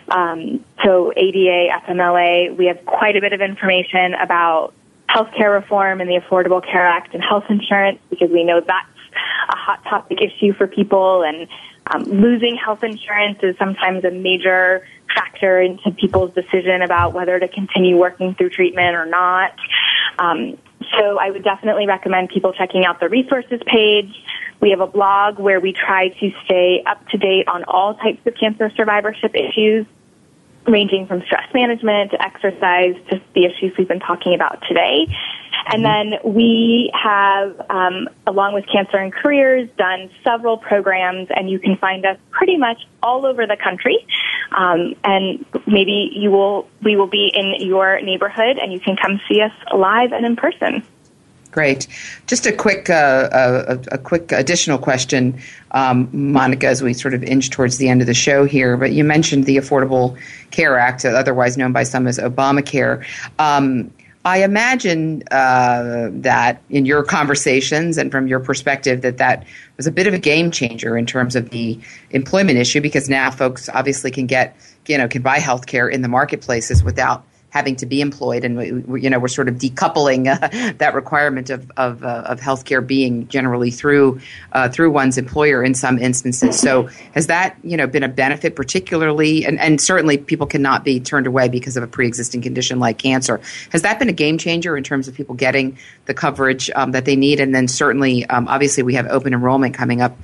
So ADA, FMLA, we have quite a bit of information about healthcare reform and the Affordable Care Act and health insurance, because we know that's a hot topic issue for people, and losing health insurance is sometimes a major factor into people's decision about whether to continue working through treatment or not. So I would definitely recommend people checking out the resources page. We have a blog where we try to stay up to date on all types of cancer survivorship issues, ranging from stress management to exercise to the issues we've been talking about today. And then we have, along with Cancer and Careers, done several programs, and you can find us pretty much all over the country. And maybe we will be in your neighborhood, and you can come see us live and in person. Great. Just a quick additional question, Monica, as we sort of inch towards the end of the show here. But you mentioned the Affordable Care Act, otherwise known by some as Obamacare. I imagine that in your conversations and from your perspective that was a bit of a game changer in terms of the employment issue, because now folks obviously can can buy health care in the marketplaces without having to be employed, and we're sort of decoupling that requirement of healthcare being generally through one's employer in some instances. So has that been a benefit, particularly, and certainly people cannot be turned away because of a pre-existing condition like cancer. Has that been a game changer in terms of people getting the coverage that they need? And then certainly, obviously, we have open enrollment coming up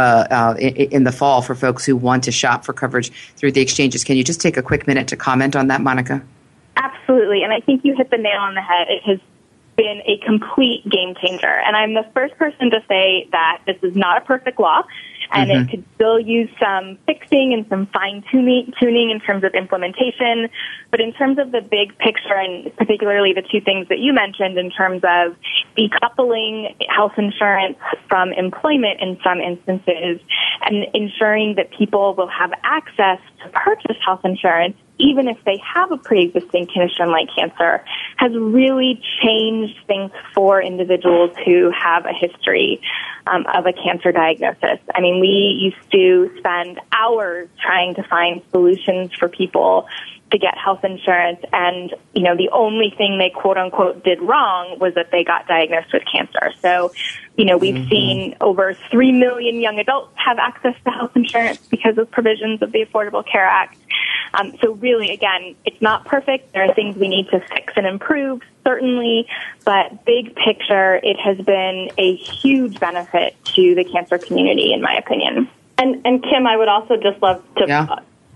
in the fall for folks who want to shop for coverage through the exchanges. Can you just take a quick minute to comment on that, Monica? Absolutely, and I think you hit the nail on the head. It has been a complete game changer, and I'm the first person to say that this is not a perfect law, and it could still use some fixing and some fine-tuning in terms of implementation. But in terms of the big picture, and particularly the two things that you mentioned in terms of decoupling health insurance from employment in some instances and ensuring that people will have access to purchase health insurance even if they have a pre-existing condition like cancer, has really changed things for individuals who have a history of a cancer diagnosis. I mean, we used to spend hours trying to find solutions for people to get health insurance, and, the only thing they quote-unquote did wrong was that they got diagnosed with cancer. So, we've seen over 3 million young adults have access to health insurance because of provisions of the Affordable Care Act. So really, again, it's not perfect. There are things we need to fix and improve, certainly, but big picture, it has been a huge benefit to the cancer community, in my opinion. And Kim, I would also just love to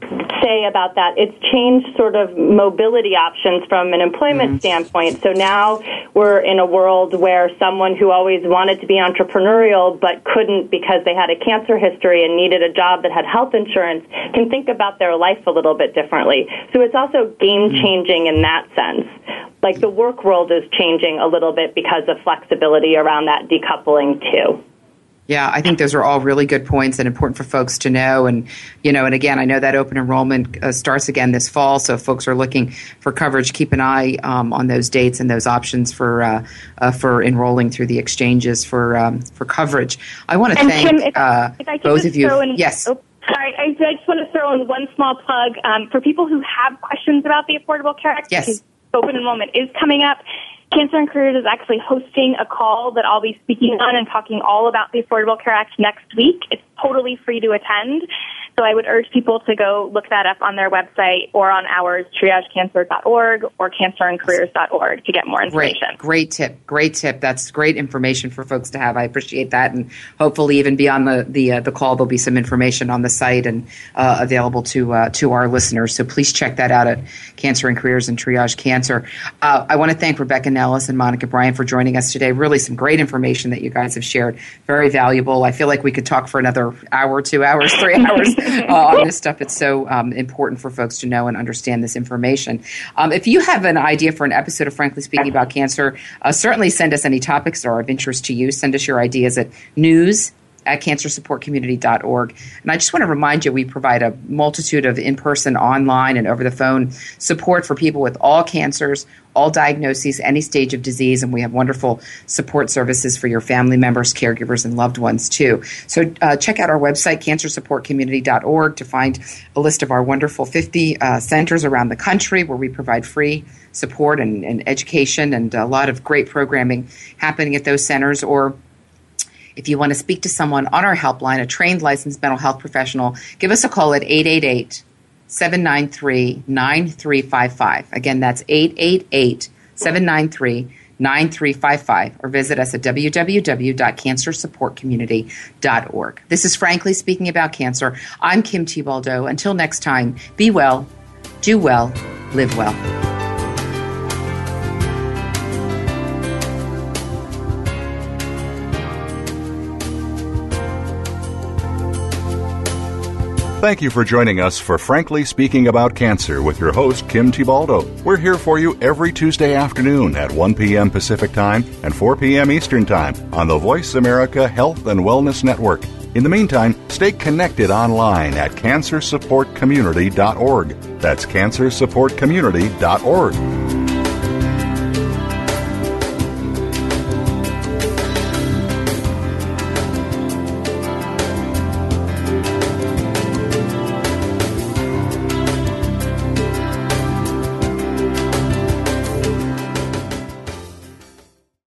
say about that, it's changed sort of mobility options from an employment standpoint. So now we're in a world where someone who always wanted to be entrepreneurial but couldn't because they had a cancer history and needed a job that had health insurance can think about their life a little bit differently. So it's also game-changing in that sense. Like the work world is changing a little bit because of flexibility around that decoupling too. Yeah, I think those are all really good points and important for folks to know. And, and again, I know that open enrollment starts again this fall. So if folks are looking for coverage, keep an eye on those dates and those options for enrolling through the exchanges for coverage. I want to thank Kim, if I both of you. Yes. Oh, sorry, I just want to throw in one small plug for people who have questions about the Affordable Care Act. Yes. Open enrollment is coming up. Cancer and Careers is actually hosting a call that I'll be speaking on and talking all about the Affordable Care Act next week. It's totally free to attend. So I would urge people to go look that up on their website or on ours, triagecancer.org or cancerandcareers.org to get more information. Great tip. That's great information for folks to have. I appreciate that. And hopefully even beyond the call, there'll be some information on the site and available to our listeners. So please check that out at Cancer and Careers and Triage Cancer. I want to thank Rebecca Nellis and Monica Bryan for joining us today. Really some great information that you guys have shared. Very valuable. I feel like we could talk for another hour, 2 hours, 3 hours on this stuff. It's so important for folks to know and understand this information. If you have an idea for an episode of Frankly Speaking About Cancer, certainly send us any topics that are of interest to you. Send us your ideas at news@cancersupportcommunity.org. And I just want to remind you, we provide a multitude of in-person, online, and over-the-phone support for people with all cancers, all diagnoses, any stage of disease, and we have wonderful support services for your family members, caregivers, and loved ones, too. So check out our website, cancersupportcommunity.org, to find a list of our wonderful 50 centers around the country where we provide free support and education and a lot of great programming happening at those centers. Or if you want to speak to someone on our helpline, a trained licensed mental health professional, give us a call at 888-793-9355. Again, that's 888-793-9355, or visit us at www.cancersupportcommunity.org. This is Frankly Speaking About Cancer. I'm Kim Thiboldeaux. Until next time, be well, do well, live well. Thank you for joining us for Frankly Speaking About Cancer with your host, Kim Thiboldeaux. We're here for you every Tuesday afternoon at 1 p.m. Pacific Time and 4 p.m. Eastern Time on the Voice America Health and Wellness Network. In the meantime, stay connected online at cancersupportcommunity.org. That's cancersupportcommunity.org.